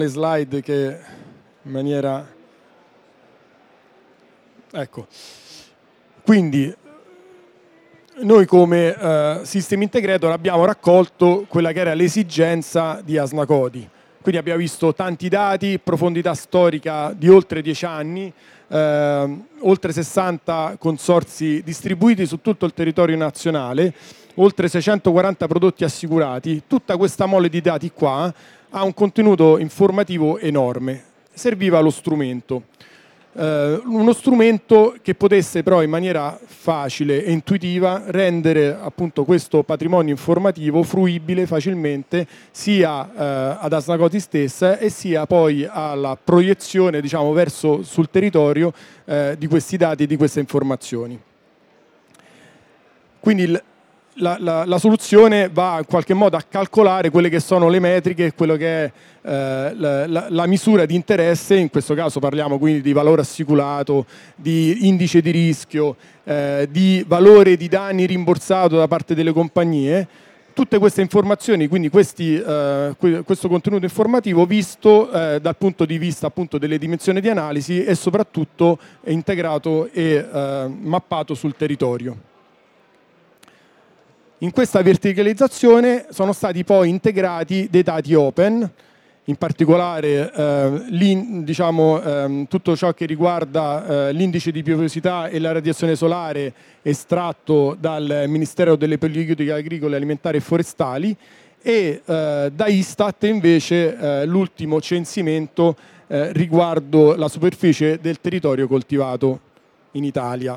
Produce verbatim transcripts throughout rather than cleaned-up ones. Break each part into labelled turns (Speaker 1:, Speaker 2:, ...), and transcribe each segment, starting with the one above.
Speaker 1: le slide che in maniera... Ecco. Quindi noi come eh, System Integrator abbiamo raccolto quella che era l'esigenza di Asnacodi. Quindi abbiamo visto tanti dati, profondità storica di oltre dieci anni, eh, oltre sessanta consorzi distribuiti su tutto il territorio nazionale, oltre seicentoquaranta prodotti assicurati. Tutta questa mole di dati qua ha un contenuto informativo enorme. Serviva lo strumento. Uh, uno strumento che potesse però in maniera facile e intuitiva rendere appunto questo patrimonio informativo fruibile facilmente sia uh, ad Asnacodi stessa e sia poi alla proiezione, diciamo, verso sul territorio uh, di questi dati e di queste informazioni. Quindi il, la, la, la soluzione va in qualche modo a calcolare quelle che sono le metriche, quello che è eh, la, la, la misura di interesse. In questo caso parliamo quindi di valore assicurato, di indice di rischio, eh, di valore di danni rimborsato da parte delle compagnie. Tutte queste informazioni, quindi questi, eh, questo contenuto informativo visto eh, dal punto di vista appunto delle dimensioni di analisi e soprattutto integrato e eh, mappato sul territorio. In questa verticalizzazione sono stati poi integrati dei dati open, in particolare eh, diciamo, eh, tutto ciò che riguarda eh, l'indice di piovosità e la radiazione solare estratto dal Ministero delle Politiche Agricole, Alimentari e Forestali e eh, da Istat invece eh, l'ultimo censimento eh, riguardo la superficie del territorio coltivato in Italia.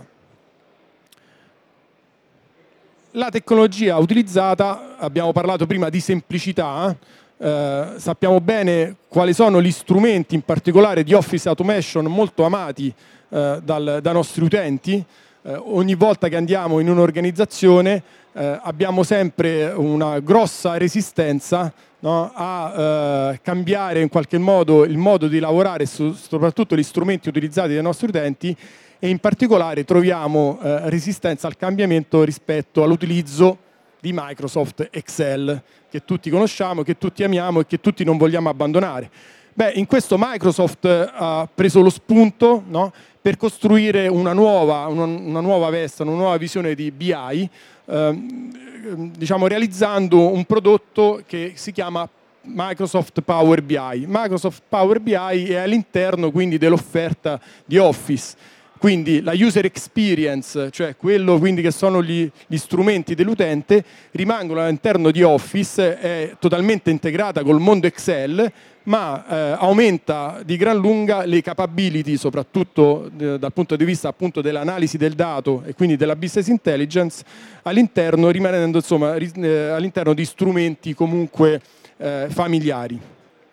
Speaker 1: La tecnologia utilizzata, abbiamo parlato prima di semplicità, eh, sappiamo bene quali sono gli strumenti, in particolare di Office Automation, molto amati eh, dal, dai nostri utenti. Eh, ogni volta che andiamo in un'organizzazione eh, abbiamo sempre una grossa resistenza, no, a eh, cambiare in qualche modo il modo di lavorare, su, soprattutto gli strumenti utilizzati dai nostri utenti, e in particolare troviamo eh, resistenza al cambiamento rispetto all'utilizzo di Microsoft Excel, che tutti conosciamo, che tutti amiamo e che tutti non vogliamo abbandonare. Beh, in questo Microsoft ha preso lo spunto, no, per costruire una nuova, una, una nuova veste, una nuova visione di B I, eh, diciamo realizzando un prodotto che si chiama Microsoft Power B I. Microsoft Power B I è all'interno quindi dell'offerta di Office. Quindi la user experience, cioè quello quindi che sono gli, gli strumenti dell'utente, rimangono all'interno di Office, è totalmente integrata col mondo Excel, ma eh, aumenta di gran lunga le capability, soprattutto eh, dal punto di vista appunto dell'analisi del dato e quindi della business intelligence, all'interno, rimanendo insomma eh, all'interno di strumenti comunque eh, familiari.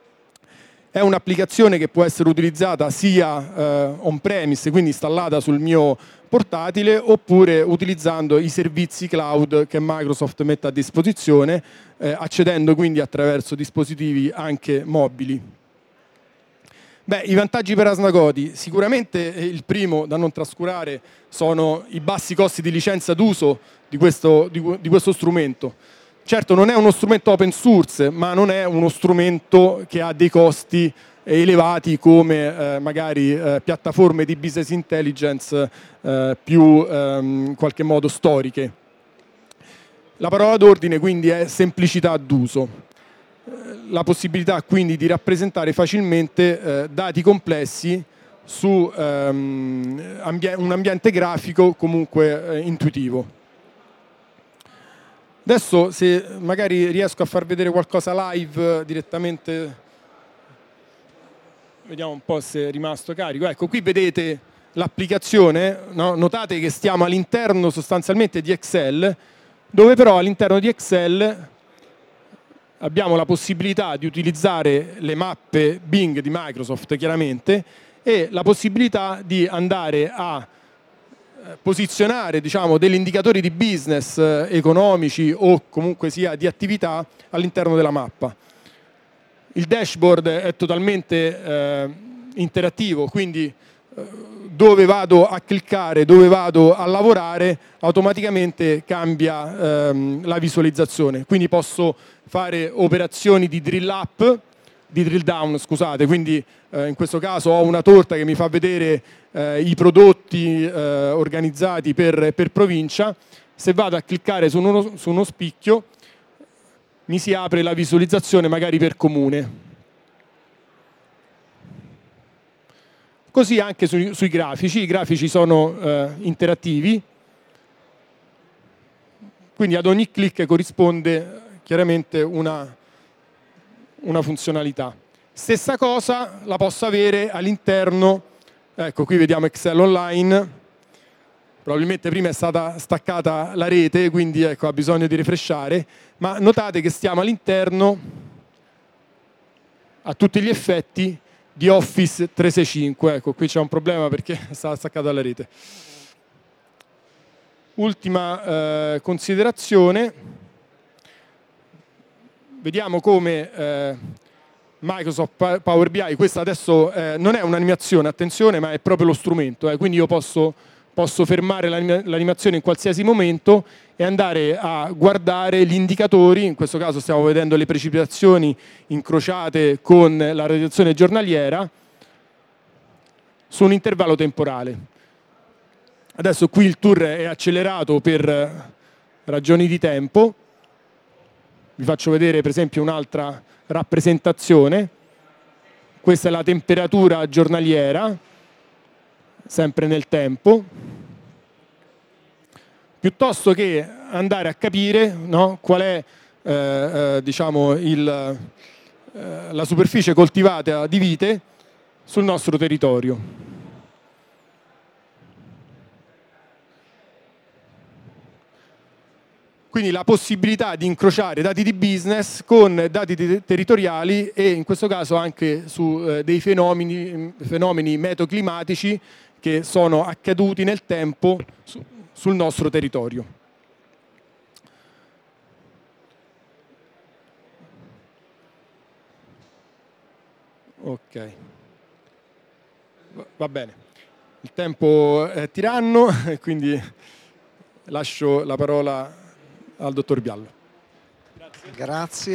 Speaker 1: È un'applicazione che può essere utilizzata sia eh, on-premise, quindi installata sul mio portatile, oppure utilizzando i servizi cloud che Microsoft mette a disposizione, eh, accedendo quindi attraverso dispositivi anche mobili. Beh, i vantaggi per Asnacodi, sicuramente il primo da non trascurare sono i bassi costi di licenza d'uso di questo, di, di questo strumento. Certo non è uno strumento open source, ma non è uno strumento che ha dei costi elevati come eh, magari eh, piattaforme di business intelligence eh, più ehm, in qualche modo storiche. La parola d'ordine quindi è semplicità d'uso. La possibilità quindi di rappresentare facilmente eh, dati complessi su ehm, ambie- un ambiente grafico comunque eh, intuitivo. Adesso se magari riesco a far vedere qualcosa live direttamente, vediamo un po' se è rimasto carico. Ecco, qui vedete l'applicazione, no? Notate che stiamo all'interno sostanzialmente di Excel, dove però all'interno di Excel abbiamo la possibilità di utilizzare le mappe Bing di Microsoft chiaramente e la possibilità di andare a posizionare diciamo, degli indicatori di business eh, economici o comunque sia di attività all'interno della mappa. Il dashboard è totalmente eh, interattivo, quindi eh, dove vado a cliccare, dove vado a lavorare, automaticamente cambia ehm, la visualizzazione. Quindi posso fare operazioni di drill up, di drill down, scusate, quindi eh, in questo caso ho una torta che mi fa vedere eh, i prodotti eh, organizzati per, per provincia. Se vado a cliccare su uno, su uno spicchio mi si apre la visualizzazione magari per comune. Così anche sui, sui grafici, i grafici sono eh, interattivi, quindi ad ogni clic corrisponde chiaramente una, una funzionalità. Stessa cosa la posso avere all'interno, ecco qui vediamo Excel Online, probabilmente prima è stata staccata la rete, quindi ecco, ha bisogno di refreshare, ma notate che stiamo all'interno, a tutti gli effetti, di Office trecentosessantacinque. Ecco, qui c'è un problema perché è stata staccata la rete. Ultima eh, considerazione, vediamo come eh, Microsoft Power B I, questa adesso eh, non è un'animazione, attenzione, ma è proprio lo strumento, eh, quindi io posso, posso fermare l'animazione in qualsiasi momento e andare a guardare gli indicatori, in questo caso stiamo vedendo le precipitazioni incrociate con la radiazione giornaliera, su un intervallo temporale. Adesso qui il tour è accelerato per ragioni di tempo, vi faccio vedere per esempio un'altra rappresentazione, questa è la temperatura giornaliera, sempre nel tempo, piuttosto che andare a capire, no, qual è eh, eh, diciamo il, eh, la superficie coltivata di vite sul nostro territorio. Quindi la possibilità di incrociare dati di business con dati te territoriali e in questo caso anche su eh, dei fenomeni, fenomeni metoclimatici che sono accaduti nel tempo su, sul nostro territorio. Ok, va bene. Il tempo è tiranno, quindi lascio la parola al dottor Biallo.
Speaker 2: Grazie. Grazie.